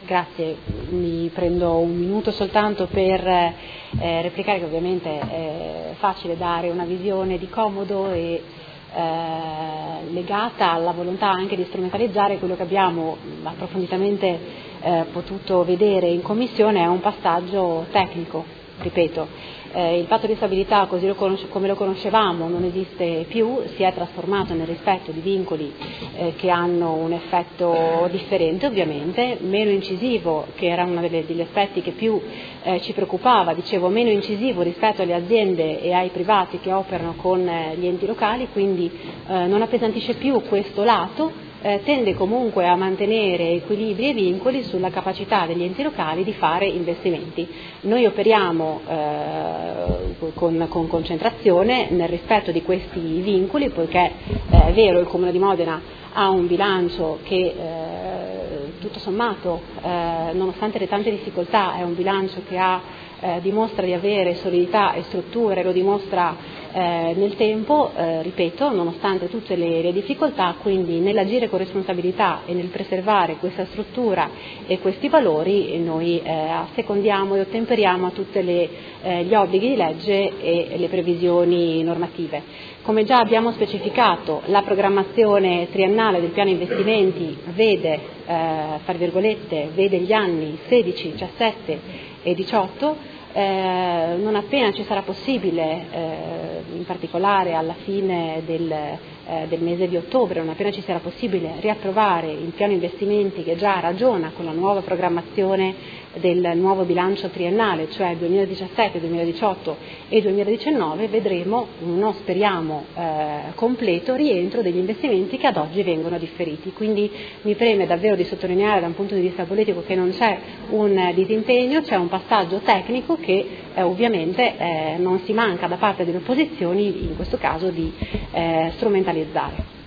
Grazie, mi prendo un minuto soltanto per replicare che ovviamente è facile dare una visione di comodo e legata alla volontà anche di strumentalizzare quello che abbiamo approfonditamente potuto vedere in commissione. È un passaggio tecnico, ripeto. Il patto di stabilità così come lo conoscevamo non esiste più, si è trasformato nel rispetto di vincoli che hanno un effetto differente, ovviamente, meno incisivo, che era uno degli aspetti che più ci preoccupava, dicevo meno incisivo rispetto alle aziende e ai privati che operano con gli enti locali, quindi non appesantisce più questo lato. Tende comunque a mantenere equilibri e vincoli sulla capacità degli enti locali di fare investimenti. Noi operiamo con concentrazione nel rispetto di questi vincoli, poiché è vero, il Comune di Modena ha un bilancio che tutto sommato, nonostante le tante difficoltà, è un bilancio che dimostra di avere solidità e strutture, lo dimostra nel tempo, ripeto, nonostante tutte le difficoltà. Quindi nell'agire con responsabilità e nel preservare questa struttura e questi valori noi assecondiamo e ottemperiamo a tutti gli obblighi di legge e le previsioni normative. Come già abbiamo specificato, la programmazione triennale del piano investimenti vede, tra virgolette, vede gli anni 16, 17 e 18. Non appena ci sarà possibile, in particolare alla fine del mese di ottobre, non appena ci sarà possibile riapprovare il piano investimenti che già ragiona con la nuova programmazione del nuovo bilancio triennale, cioè 2017, 2018 e 2019, vedremo uno, speriamo, completo rientro degli investimenti che ad oggi vengono differiti. Quindi mi preme davvero di sottolineare da un punto di vista politico che non c'è un disimpegno, c'è un passaggio tecnico che ovviamente non si manca da parte delle opposizioni, in questo caso, di strumentalizzare.